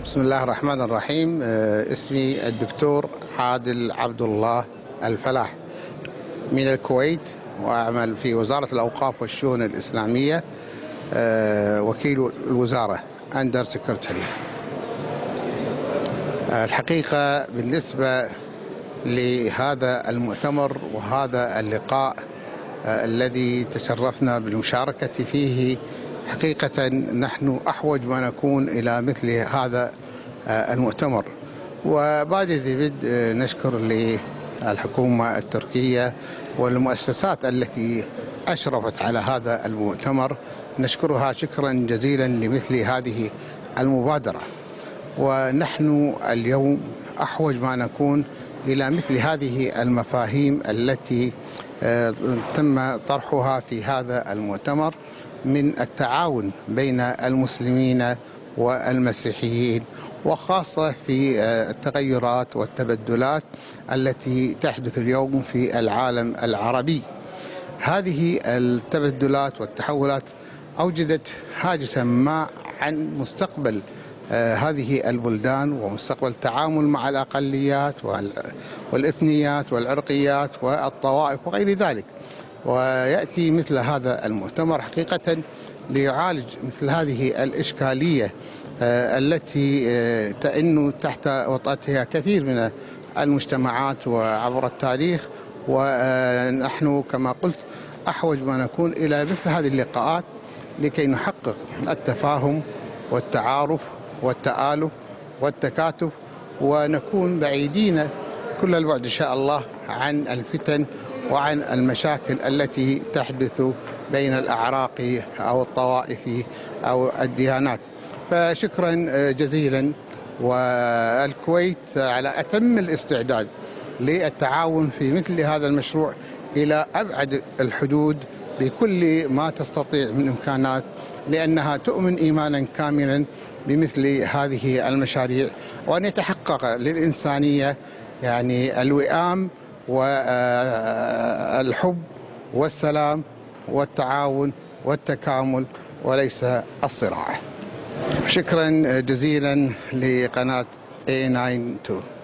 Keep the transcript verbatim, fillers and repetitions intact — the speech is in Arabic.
بسم الله الرحمن الرحيم. اسمي الدكتور عادل عبد الله الفلاح من الكويت، وأعمل في وزارة الأوقاف والشؤون الإسلامية، وكيل الوزارة أندر سكرتري. الحقيقة بالنسبة لهذا المؤتمر وهذا اللقاء الذي تشرفنا بالمشاركة فيه، حقيقة نحن أحوج ما نكون إلى مثل هذا المؤتمر. وبعد ذي بدء نشكر للحكومة التركية والمؤسسات التي أشرفت على هذا المؤتمر، نشكرها شكرا جزيلا لمثل هذه المبادرة. ونحن اليوم أحوج ما نكون إلى مثل هذه المفاهيم التي تم طرحها في هذا المؤتمر من التعاون بين المسلمين والمسيحيين، وخاصة في التغيرات والتبدلات التي تحدث اليوم في العالم العربي. هذه التبدلات والتحولات أوجدت هاجسا ما عن مستقبل هذه البلدان ومستقبل التعامل مع الأقليات والإثنيات والعرقيات والطوائف وغير ذلك. ويأتي مثل هذا المؤتمر حقيقة ليعالج مثل هذه الإشكالية التي تئن تحت وطأتها كثير من المجتمعات وعبر التاريخ. ونحن كما قلت أحوج ما نكون إلى مثل هذه اللقاءات لكي نحقق التفاهم والتعارف والتآلف والتكاتف، ونكون بعيدين كل البعد إن شاء الله عن الفتن وعن المشاكل التي تحدث بين الأعراق أو الطوائف أو الديانات. فشكرا جزيلا، والكويت على أتم الاستعداد للتعاون في مثل هذا المشروع إلى أبعد الحدود بكل ما تستطيع من إمكانات، لأنها تؤمن إيمانا كاملا بمثل هذه المشاريع، وأن يتحقق للإنسانية يعني الوئام والحب والسلام والتعاون والتكامل وليس الصراع. شكرا جزيلا لقناة إيه تسعة وتسعين.